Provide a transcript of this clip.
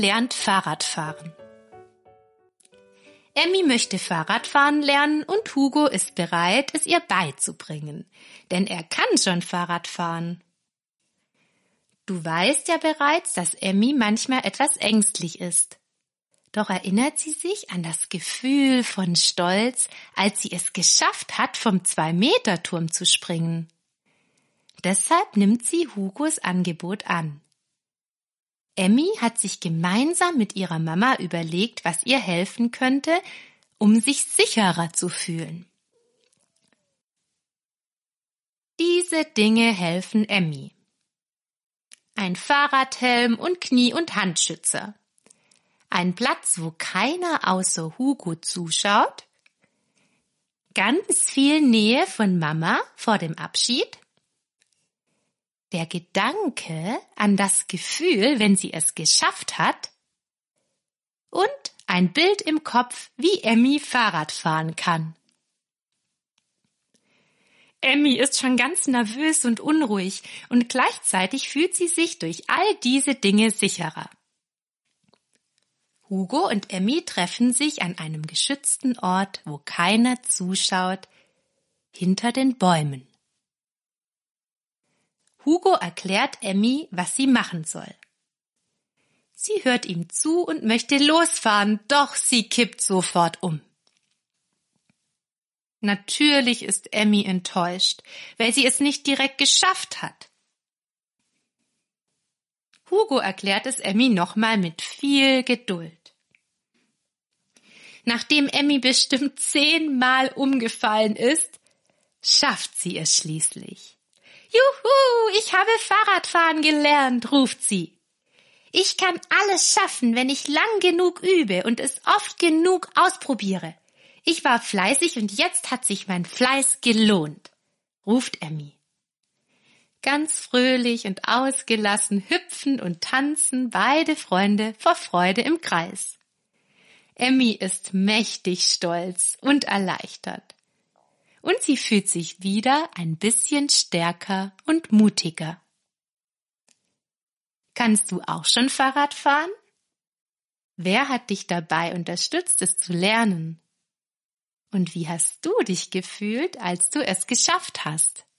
lernt Fahrradfahren. Emmy möchte Fahrradfahren lernen und Hugo ist bereit, es ihr beizubringen, denn er kann schon Fahrrad fahren. Du weißt ja bereits, dass Emmy manchmal etwas ängstlich ist. Doch erinnert sie sich an das Gefühl von Stolz, als sie es geschafft hat, vom 2-Meter-Turm zu springen. Deshalb nimmt sie Hugos Angebot an. Emmy hat sich gemeinsam mit ihrer Mama überlegt, was ihr helfen könnte, um sich sicherer zu fühlen. Diese Dinge helfen Emmy. Ein Fahrradhelm und Knie- und Handschützer. Ein Platz, wo keiner außer Hugo zuschaut. Ganz viel Nähe von Mama vor dem Abschied. Der Gedanke an das Gefühl, wenn sie es geschafft hat. Und ein Bild im Kopf, wie Emmy Fahrrad fahren kann. Emmy ist schon ganz nervös und unruhig und gleichzeitig fühlt sie sich durch all diese Dinge sicherer. Hugo und Emmy treffen sich an einem geschützten Ort, wo keiner zuschaut, hinter den Bäumen. Hugo erklärt Emmy, was sie machen soll. Sie hört ihm zu und möchte losfahren, doch sie kippt sofort um. Natürlich ist Emmy enttäuscht, weil sie es nicht direkt geschafft hat. Hugo erklärt es Emmy nochmal mit viel Geduld. Nachdem Emmy bestimmt 10-mal umgefallen ist, schafft sie es schließlich. Juhu, ich habe Fahrradfahren gelernt, ruft sie. Ich kann alles schaffen, wenn ich lang genug übe und es oft genug ausprobiere. Ich war fleißig und jetzt hat sich mein Fleiß gelohnt, ruft Emmy. Ganz fröhlich und ausgelassen hüpfen und tanzen beide Freunde vor Freude im Kreis. Emmy ist mächtig stolz und erleichtert. Und sie fühlt sich wieder ein bisschen stärker und mutiger. Kannst du auch schon Fahrrad fahren? Wer hat dich dabei unterstützt, es zu lernen? Und wie hast du dich gefühlt, als du es geschafft hast?